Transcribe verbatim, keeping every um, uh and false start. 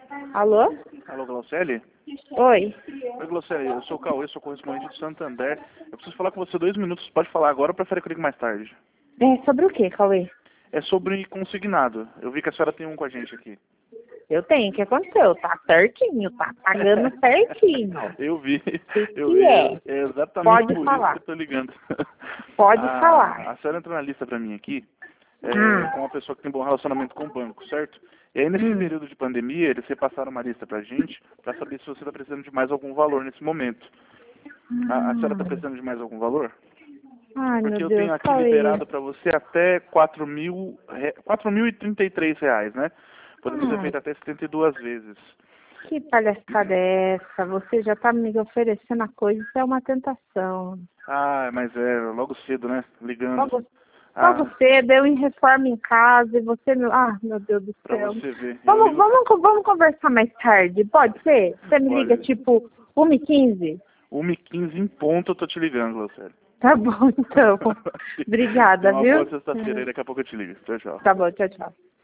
Alô? Alô, Glauceli? Oi. Oi, Glauceli, eu sou o Cauê, sou correspondente de Santander. Eu preciso falar com você dois minutos, pode falar agora ou prefere que eu ligue mais tarde? É sobre o que, Cauê? É sobre consignado. Eu vi que a senhora tem um com a gente aqui. Eu tenho. O que aconteceu? Tá certinho, tá pagando certinho. Eu vi. O Eu que vi. é? É exatamente Pode por isso falar. que eu tô ligando. Pode A, falar. a senhora entrou na lista pra mim aqui, é, Hum. com uma pessoa que tem bom relacionamento com o banco, certo? E aí, nesse Hum. período de pandemia, eles repassaram uma lista pra gente pra saber se você tá precisando de mais algum valor nesse momento. A, a senhora tá Hum. precisando de mais algum valor? Ai, meu Porque eu Deus, tenho aqui Cauê. liberado para você até quatro mil, re- quatro mil e trinta e três reais, né? Podendo ser Hum. feito até setenta e duas vezes. Que palhaçada é essa? Você já tá me oferecendo a coisa, isso é uma tentação. Ah, mas é logo cedo, né? Ligando. Logo, logo Ah, cedo, eu em reforma em casa e você... me- Ah, meu Deus do pra céu. você ver. Eu Vamos, ligo. vamos, vamos conversar mais tarde, pode ser? Você me liga Pode. tipo uma e quinze? uma e quinze em ponto eu tô te ligando, Glauceli. Tá bom, então. Tenha Obrigada, uma boa viu? sexta-feira aí, daqui a pouco eu te ligo. Tchau, tchau. Tá bom, tchau, tchau.